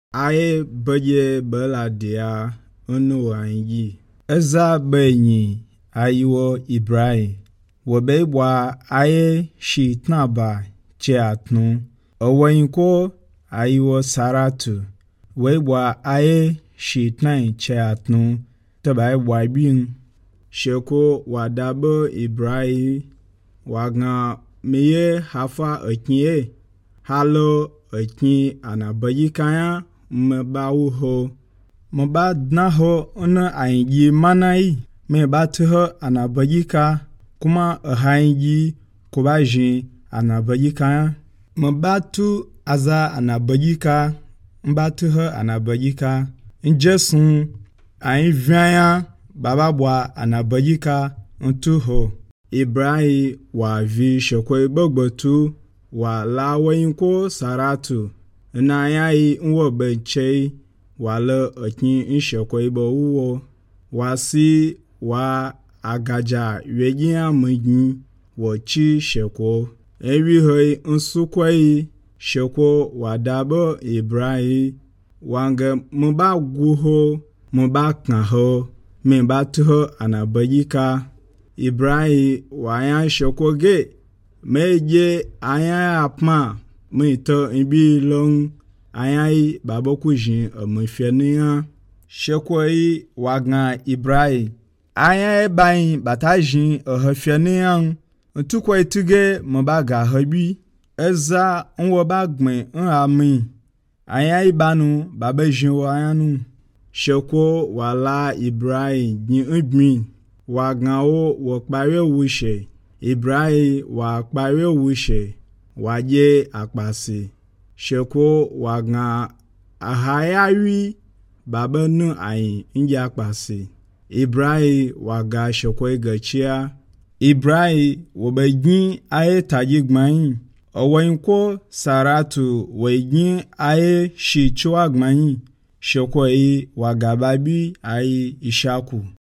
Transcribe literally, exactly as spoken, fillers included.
Aye beye beladia ono anyi. Eza benyi ayiwo Ibrahim. Webebwa aye shitnaba cheatnu. Owenko ayiwo Saratu. Webwa aye shitnain cheatnu. Taba wabin. Sheko wadabo Ibrahim. Wagna miye hafa ekinye. Halo ekin anabayi kaya. Mba uho. Mba dnaho una aingi manai. Mba tuho anabayika. Kuma ahaingi kubajin anabayika. Mba tu aza anabayika. Mba tuho anabayika. Njesun ainvyanya bababwa anabayika ntuho. Ibrahim wa vi shokwe bogbotu wa lawenko Saratu. Na yayi nwo benche wala ekin nshekwe ibo uwo wasi wa agaja wegia mgin wochi shekwo ewi hoi nsukwe shekwo wadabo Ibrahim wange mba guho mba knaho mba tuho anabayika Ibrahim waya shekwo ge meje aya apma Mito ibi long ayai babokujin omifenia shekwoi wagna Ibrahim ayai bain batajin ohafenia ntukwa ituge mbaga habi eza nwobagme nhami ayai banu babajin wayanu shekwo wala Ibrahim ni ibmi wagna o wokpare wushe Ibrahim wa kpare wushe waje akpasi sheko wagna ahayawi babanu ayin inji akpasi Ibrahim waga sheko igachia Ibrahim wobegin aye tajigmayin owenko Saratu wegin aye shichwa gmayin sheko yi wagababi aye Ishaku